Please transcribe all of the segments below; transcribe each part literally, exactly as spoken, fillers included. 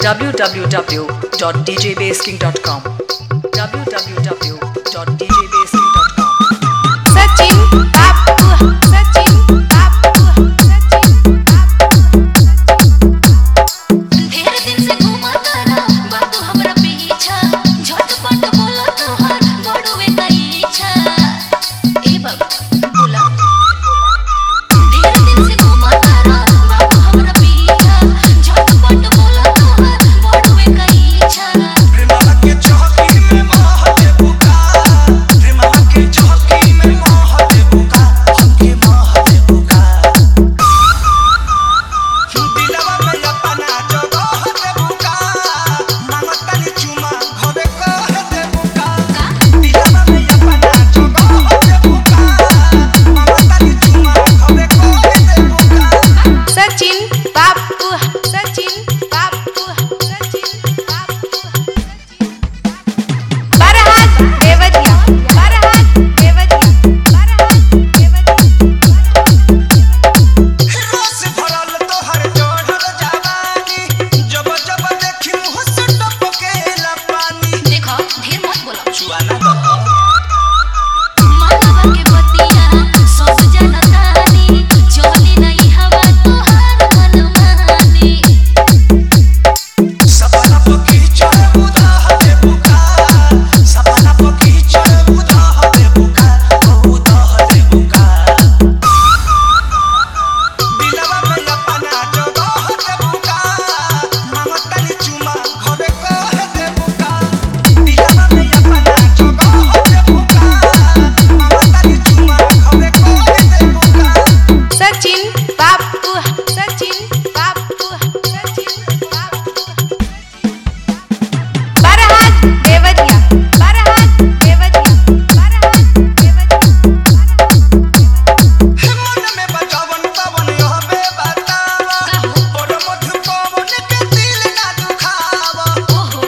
w w w dot d j bass king dot com w w w dot d j bass king dot com Sachin Babu Sachin Babu Sachin ढेर दिन से घूमता रहा बाबू हमरा पीछा झटपट बोला तोहर बड़वे का इच्छा ए बाबू बोला ढेर दिन से घूमता रहा बाबू हमरा पीछा झटपट बोला तोहर बड़वे का इच्छा प्रेमवा के चौकी में मोह दे बुका प्रेमवा के चौकी में मोह दे बुका हमके मोह दे बुका दिलवा में अपना जगह दे बुका मांगतानी चुमा घरे कह दे बुका दिलवा में अपना जगह दे बुका मांगतानी चुमा घरे कह दे बुका Sachin Babu Sachin Babu Sachin Babu Barahat Devadiya Barahat Devadiya Barahat Devadiya रोज भरल तोहर चढ़ल जवानी जब जब देखी मुँह से टपकेला पानी देखो ढेर मत बोलो चुआना दो मानवा के बतिया सब जनतानी चली नहीं हवा तोहार मनमानी सपना पकी चढ़ उदाह दे बुका सपना पकी चढ़ उदाह दे बुका उदाह दे बुका दिलवा में अपना जगह दे बुका मांगतानी चुमा घरे कह दे बुका दिलवा में अपना जगह दे बुका मांगतानी चुमा घरे कह दे बुका Sachin Babu Sachin Babu Sachin Babu Barahat Devadiya Barahat Devadiya Barahat Devadiya मन में बजावन पवन हवे बतावा और मधु पवन के दिल ना दुखावा ओहो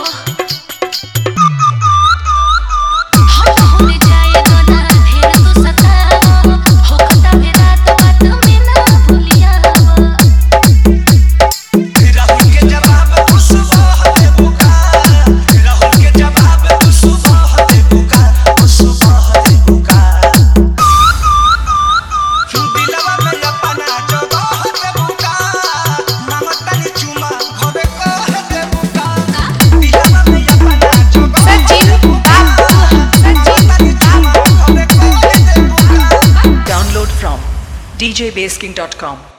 हम होने जाए दोना ढेर तो सतावा होकता है रात बात में ना भूलियावा राहुल के जवाब तू सुबह दे बुका राहुल के जवाब तू सुबह दे बुका तू सुबह दे बुका दिलवा में अपना जगह दे बुका मांगतानी चुमा घरे कह दे बुका दिलवा में अपना जगह Sachin Babu Sachin मांगतानी चुमा घरे कह दे बुका download from d j bass king dot com